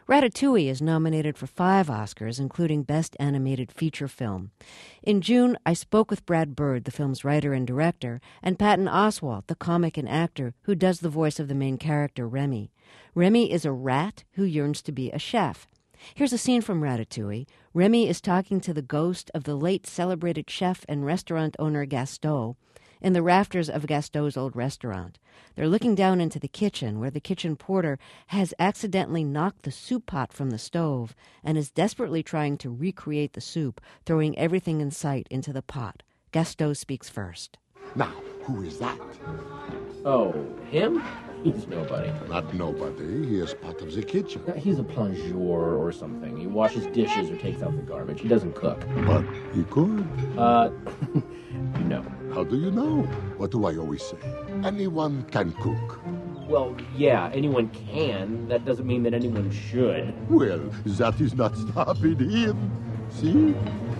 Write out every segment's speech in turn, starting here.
Ratatouille is nominated for 5 Oscars, including Best Animated Feature Film. In June, I spoke with Brad Bird, the film's writer and director, and Patton Oswalt, the comic and actor who does the voice of the main character, Remy. Remy is a rat who yearns to be a chef. Here's a scene from Ratatouille. Remy is talking to the ghost of the late celebrated chef and restaurant owner Gaston in the rafters of Gaston's old restaurant. They're looking down into the kitchen, where the kitchen porter has accidentally knocked the soup pot from the stove and is desperately trying to recreate the soup, throwing everything in sight into the pot. Gaston speaks first. Now, who is that? Oh, him? He's nobody. Not nobody. He is part of the kitchen. He's a plongeur or something. He washes dishes or takes out the garbage. He doesn't cook. But he could. No. How do you know? What do I always say? Anyone can cook. Well, yeah, anyone can. That doesn't mean that anyone should. Well, that is not stopping him. See?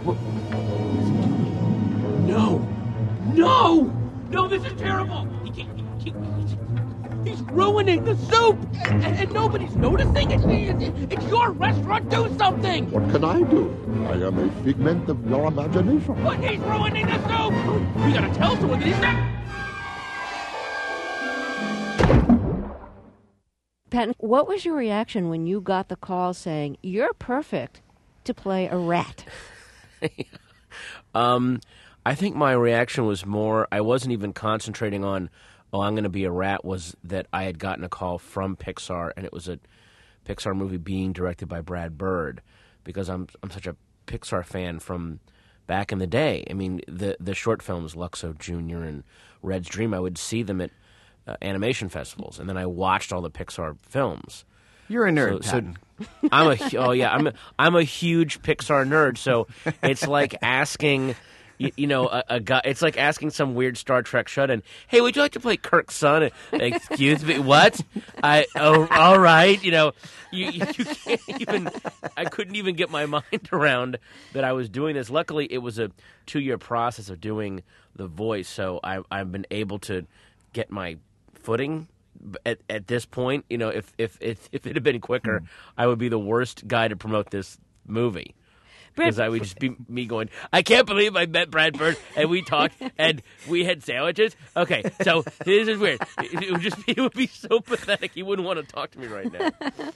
No! No! No, this is terrible! He's ruining the soup! And nobody's noticing? It's your restaurant! Do something! What can I do? I am a figment of your imagination. But he's ruining the soup! We gotta tell someone that he's not... Patton, what was your reaction when you got the call saying, you're perfect to play a rat? I think my reaction was more, I wasn't even concentrating on, I'm going to be a rat, was that I had gotten a call from Pixar, and it was a Pixar movie being directed by Brad Bird, because I'm such a Pixar fan from back in the day. I mean, the short films, Luxo Jr. and Red's Dream, I would see them at animation festivals, and then I watched all the Pixar films. You're a nerd, Patton. I'm a huge Pixar nerd, so it's like asking... You know, a guy. It's like asking some weird Star Trek shut-in, "Hey, would you like to play Kirk's son?" Excuse me, what? All right. You know, you can't even. I couldn't even get my mind around that I was doing this. Luckily, it was a 2-year process of doing the voice, so I've been able to get my footing. At this point, you know, if it had been quicker, I would be the worst guy to promote this movie. Because I would just be me going, I can't believe I met Brad Bird, and we talked, and we had sandwiches. Okay, so this is weird. It would be so pathetic. He wouldn't want to talk to me right now.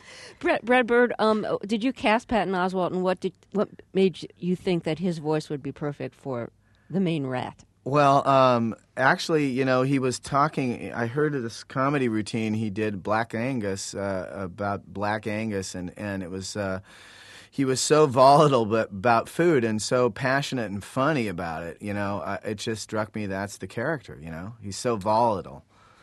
Brad Bird, did you cast Patton Oswalt, and what made you think that his voice would be perfect for the main rat? Well, actually, you know, he was talking. I heard of this comedy routine he did, Black Angus, about Black Angus, and it was. He was so volatile about food and so passionate and funny about it, you know. It just struck me that's the character, you know. He's so volatile,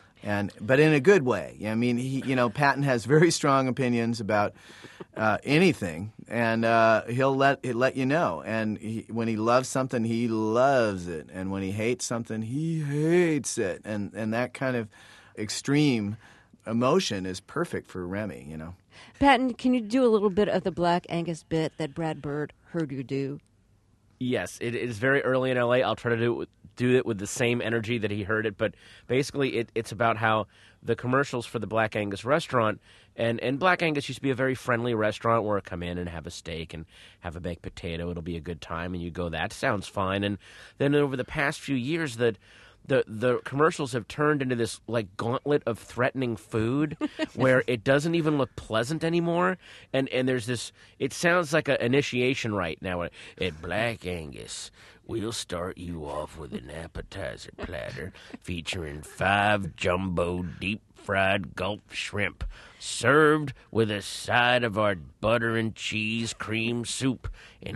but in a good way. I mean, Patton has very strong opinions about anything, and he'll let you know. And when he loves something, he loves it, and when he hates something, he hates it. And that kind of extreme emotion is perfect for Remy, you know. Patton, can you do a little bit of the Black Angus bit that Brad Bird heard you do? Yes, it is very early in L.A. I'll try to do it with the same energy that he heard it, but basically it's about how the commercials for the Black Angus restaurant, and Black Angus used to be a very friendly restaurant where I come in and have a steak and have a baked potato. It'll be a good time, and you go, that sounds fine. And then over the past few years, the commercials have turned into this like gauntlet of threatening food where it doesn't even look pleasant anymore. And there's this, it sounds like an initiation rite now. At Black Angus, we'll start you off with an appetizer platter featuring 5 jumbo deep-fried gulp shrimp, served with a side of our butter and cheese cream soup and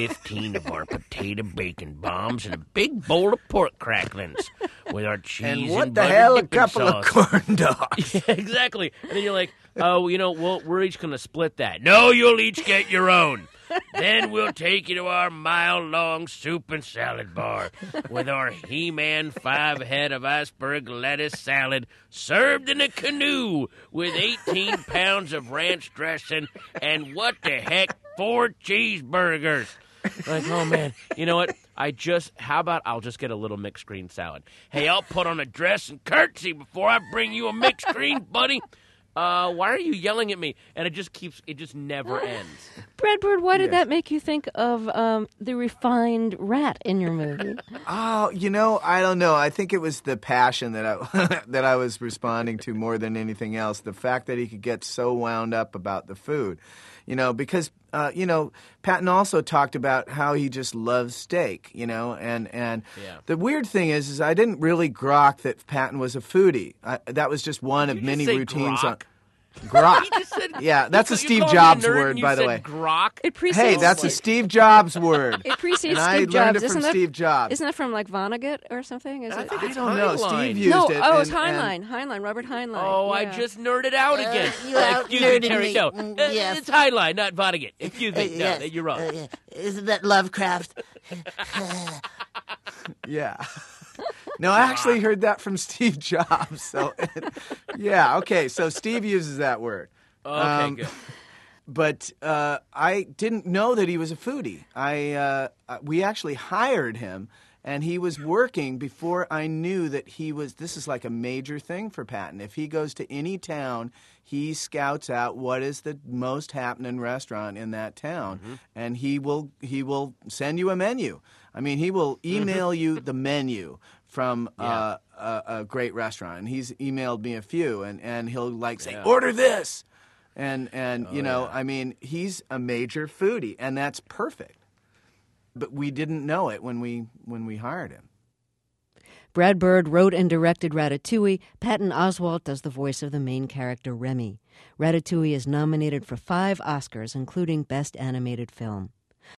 15 of our potato bacon bombs and a big bowl of pork cracklings with our cheese and what and the butter hell, a dipping couple sauce. of corn dogs. Yeah, exactly. And then you're like, oh, you know, we're each going to split that. No, you'll each get your own. Then we'll take you to our mile-long soup and salad bar with our He-Man 5-head of iceberg lettuce salad served in a canoe with 18 pounds of ranch dressing and what the heck, 4 cheeseburgers. Like, oh, man, you know what? How about I'll just get a little mixed green salad. Hey, I'll put on a dress and curtsy before I bring you a mixed green, buddy. Why are you yelling at me? And it just never ends. Brad Bird, why did Yes. that make you think of the refined rat in your movie? Oh, I don't know. I think it was the passion that I that I was responding to more than anything else. The fact that he could get so wound up about the food, because Patton also talked about how he just loves steak, and Yeah. the weird thing is I didn't really grok that Patton was a foodie. That was just one of Did you many just say routines grok? on. Grok. He just said, Yeah, that's a you Steve called me Jobs nerd and word, you by the said way. Grok. It precedes. Hey, that's a Steve Jobs word. It precedes And I Steve learned Jobs. it from Isn't that Steve Jobs. Isn't that from like Vonnegut or something? Is I it? think it's I don't know. Heinlein. Steve used No, it. it's and- Heinlein, Robert Heinlein. Oh, I Yeah. just nerded out again. you out Excuse me, nerded Terry. me. No, Yes. it's Heinlein, not Vonnegut. Excuse me. Yes. No, you're wrong. Yeah. Isn't that Lovecraft? Yeah. No, I actually heard that from Steve Jobs. So, yeah, okay. So Steve uses that word. Okay, good. But I didn't know that he was a foodie. We actually hired him, and he was working before I knew that he was. This is like a major thing for Patton. If he goes to any town, he scouts out what is the most happening restaurant in that town, and he will send you a menu. I mean, he will email you the menu from a great restaurant, and he's emailed me a few, and he'll say, order this. And I mean, he's a major foodie, and that's perfect. But we didn't know it when we hired him. Brad Bird wrote and directed Ratatouille. Patton Oswalt does the voice of the main character, Remy. Ratatouille is nominated for 5 Oscars, including Best Animated Film.